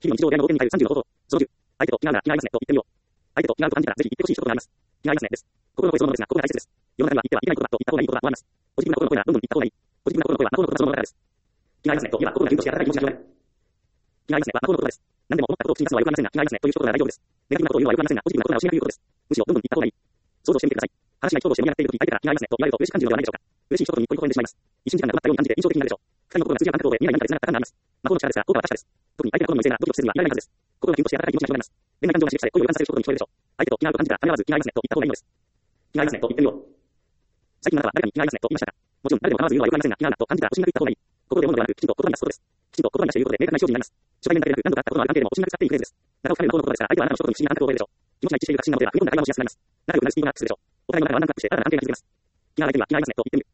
日々の日常での動線に対する30のこと。その10。相手と気が合うなら気が合いますねと言ってみよう。相手と気が合うと感じたらぜひ言ってほしい一言があります。気が合いますねです。心の声そのものですが、ここが大切です。世の中には言ってはいけないことだと言った方がいいことがあります。ポジティブな心の声はどんどん言った方がいい。ポジティブな心の声は魔法の言葉そのものだからです。気が合いますねと言えば心が順として温かい気持ちが広がる。気が合いますねは魔法の言葉です。何でも思ったことを口に出すのはよくありませんが、気が合いますねという一言なら大丈夫です。ネガティブなことを言うのはよくありませんが、ポジティブなことなら教えなくいうことです。むしろどんどん言った方がいい。想像してみてください。話が一言して盛り上がっているとき、相手から気が合いますねと言われると嬉しく感じるのではないでしょうか。嬉しい一言に一人微笑んでしまいます。一瞬時間が止まったように感じて印象的になるでしょう。二人の心が通じ合う感覚で未来何かで繋がった感があります。魔法の力ですが、効果は確かです。特に相手の心の優勢なドキドキせずにはいられないはずです。心がキュンとして温かい気持ちが広がります。恋愛感情が刺激され、恋を予感させる一言に聞こえるでしょう。相手と気が合うと感じたら、ためらわず気が合いますねと言った方がいいのです。気が合いますねと言ってみよう。最近あなたは誰かに気が合いますねと言いましたか。もちろん誰でも構わず言うのはよくありませんが、気が合うなと感じたら不審なく言った方がいい。心で思うのではなく、きちんと言葉に出すことです。きちんと言葉に出して言うことで明確な意思表示になります。初対面だけでなく、何度か会ったことのある関係でも不審なく使っていいフレーズです。長く彼の心のことですから、相手はあなたの一言に不審な感覚を覚えるでしょう。気持ちが一致している確信なのでは、踏み込んだ会話をしやすくなります。仲良くなるスピードがアップするでしょう。お互いの中でワンランクアップして新たな関係が築けます。気が合いますねと言ってみる。